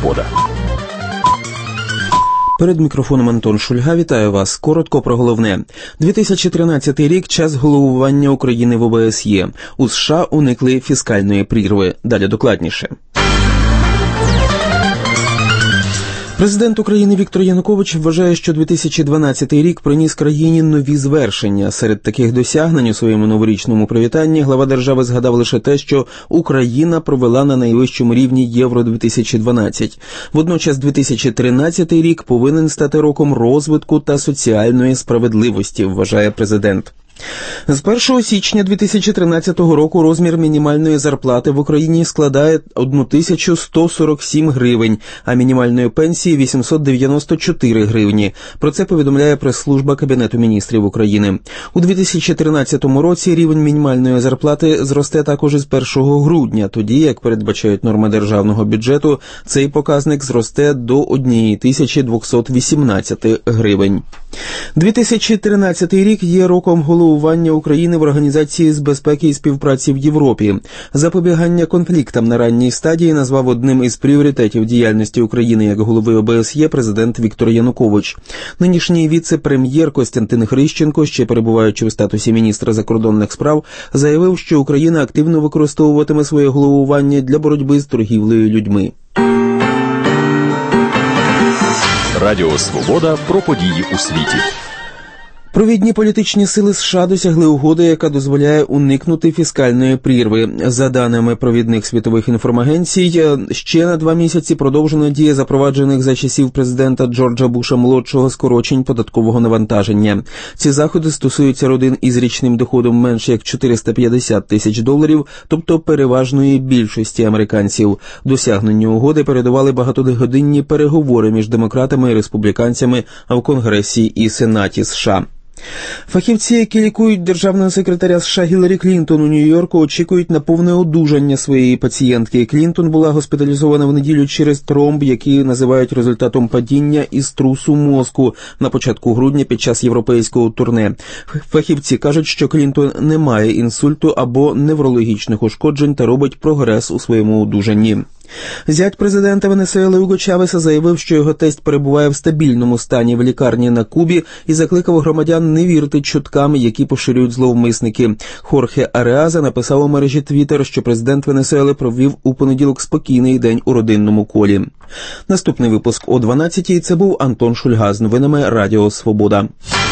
Свобода. Перед мікрофоном Антон Шульга. Вітаю вас. Коротко про головне. 2013 рік – час головування України в ОБСЄ. У США уникли фіскальної прірви. Далі докладніше. Президент України Віктор Янукович вважає, що 2012 рік приніс країні нові звершення. Серед таких досягнень у своєму новорічному привітанні глава держави згадав лише те, що Україна провела на найвищому рівні Євро-2012. Водночас 2013 рік повинен стати роком розвитку та соціальної справедливості, вважає президент. З 1 січня 2013 року розмір мінімальної зарплати в Україні складає 1147 гривень, а мінімальної пенсії – 894 гривні. Про це повідомляє прес-служба Кабінету міністрів України. У 2013 році рівень мінімальної зарплати зросте також із 1 грудня, тоді, як передбачають норми державного бюджету, цей показник зросте до 1218 гривень. 2013 рік є роком головування України в Організації з безпеки і співпраці в Європі. Запобігання конфліктам на ранній стадії назвав одним із пріоритетів діяльності України як голови ОБСЄ президент Віктор Янукович. Нинішній віце-прем'єр Костянтин Хрищенко, ще перебуваючи в статусі міністра закордонних справ, заявив, що Україна активно використовуватиме своє головування для боротьби з торгівлею людьми. Радіо «Свобода» про події у світі. Провідні політичні сили США досягли угоди, яка дозволяє уникнути фіскальної прірви. За даними провідних світових інформагенцій, ще на 2 місяці продовжена дія запроваджених за часів президента Джорджа Буша-молодшого скорочень податкового навантаження. Ці заходи стосуються родин із річним доходом менше як $450 тисяч, тобто переважної більшості американців. Досягненню угоди передували багатогодинні переговори між демократами і республіканцями в Конгресі і Сенаті США. Фахівці, які лікують державного секретаря США Гіларі Клінтон у Нью-Йорку, очікують на повне одужання своєї пацієнтки. Клінтон була госпіталізована в неділю через тромб, який називають результатом падіння із трусу мозку на початку грудня під час європейського турне. Фахівці кажуть, що Клінтон не має інсульту або неврологічних ушкоджень та робить прогрес у своєму одужанні. Зять президента Венесуели Уго Чавеса заявив, що його тесть перебуває в стабільному стані в лікарні на Кубі і закликав громадян не вірити чуткам, які поширюють зловмисники. Хорхе Ареаза написав у мережі Twitter, що президент Венесуели провів у понеділок спокійний день у родинному колі. Наступний випуск о 12-й. Це був Антон Шульга з новинами Радіо «Свобода».